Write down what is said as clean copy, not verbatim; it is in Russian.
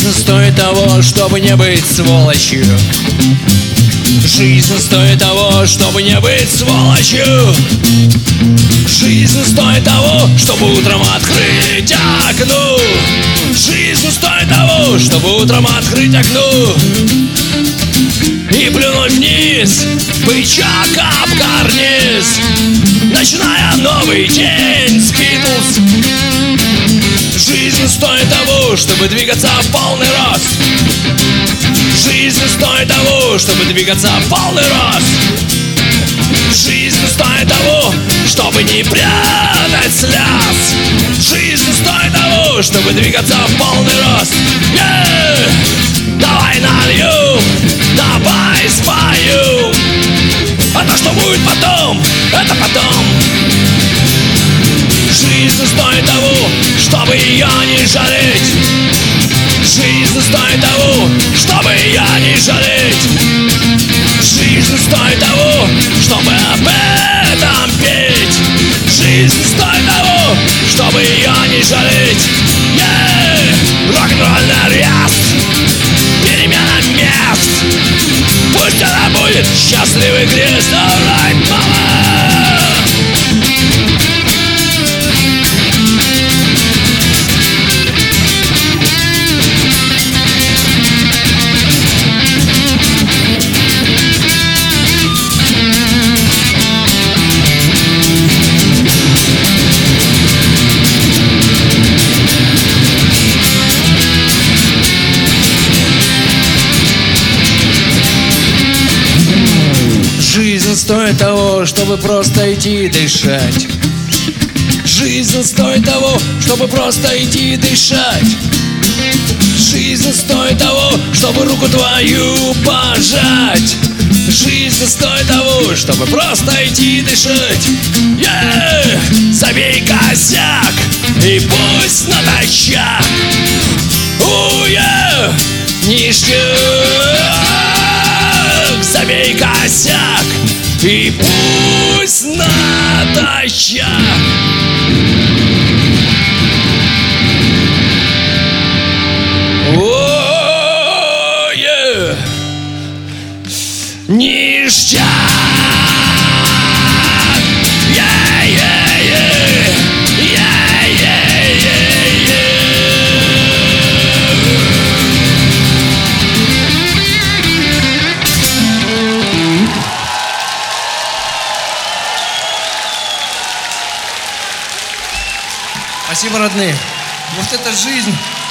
Жизнь стоит того, чтобы не быть сволочью. Жизнь стоит того, чтобы не быть сволочью. Жизнь стоит того, чтобы утром открыть окно. Жизнь стоит того, чтобы утром открыть окно и плюнуть вниз, бычак об карниз, начиная новый день с Битлз. Жизнь стоит того, чтобы двигаться в полный рост. Жизнь стоит того, чтобы двигаться в полный рост. Жизнь стоит того, чтобы не прятать слез. Жизнь стоит того, чтобы двигаться в полный рост. Давай нальем, давай спою. А то, что будет потом, это потом. Жизнь стоит того, чтобы ее не жалеть. Жизнь стоит того, чтобы ее не жалеть. Жизнь стоит того, чтобы об этом петь. Жизнь стоит того, чтобы ее не жалеть. Рок-н-ролльный арест, перемена мест. Пусть она будет счастливый крест. Alright, мама. Жизнь стоит того, чтобы просто идти дышать. Жизнь стоит того, чтобы просто идти дышать. Жизнь стоит того, чтобы руку твою пожать. Жизнь стоит того, чтобы просто идти дышать. Забей косяк и пусть натощак. Ништяк. Забей косяк и пусть натощак. Ништяк. Спасибо, родные. Вот это жизнь.